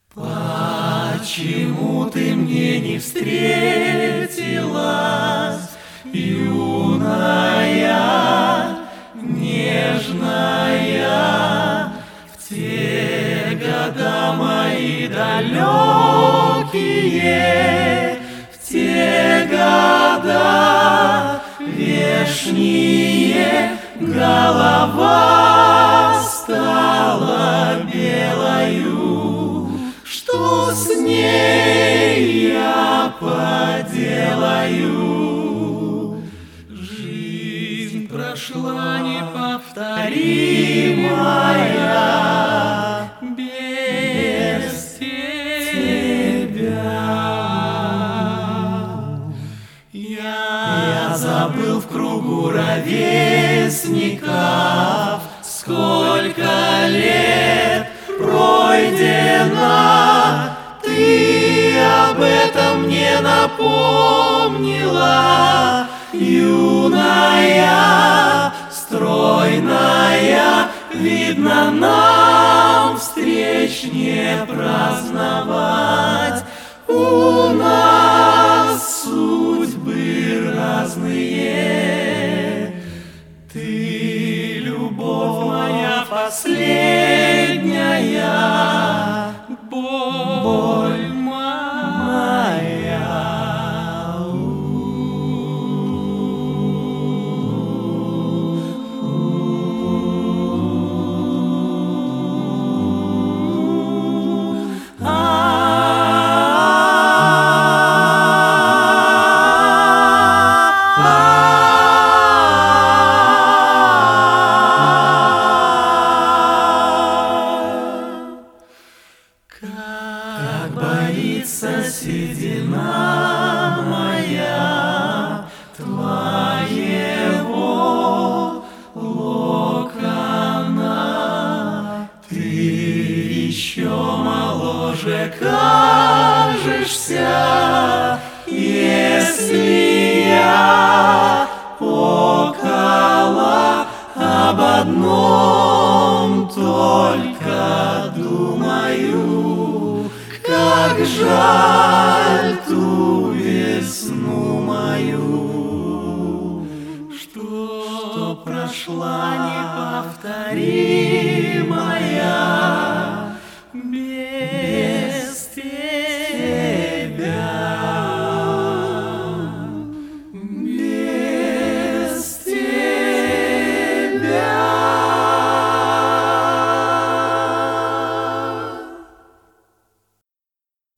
Почему ты мне не встретилась, юная, нежная, в те года мои далекие, в те года вешние, голова стала белою. Что с ней я поделаю? Жизнь прошла неповторимая без тебя. Я забыл в кругу ровесников, сколько лет пройдено. Ты об этом мне напомнила, юная, стройная. Видно, нам встреч не праздновать. У нас судьбы разные. Ты, любовь моя последняя, боль моя. Как боится седина моя твоего локона. Ты еще моложе кажешься, если я около об одном только думаю. Как жаль ту весну мою, что прошла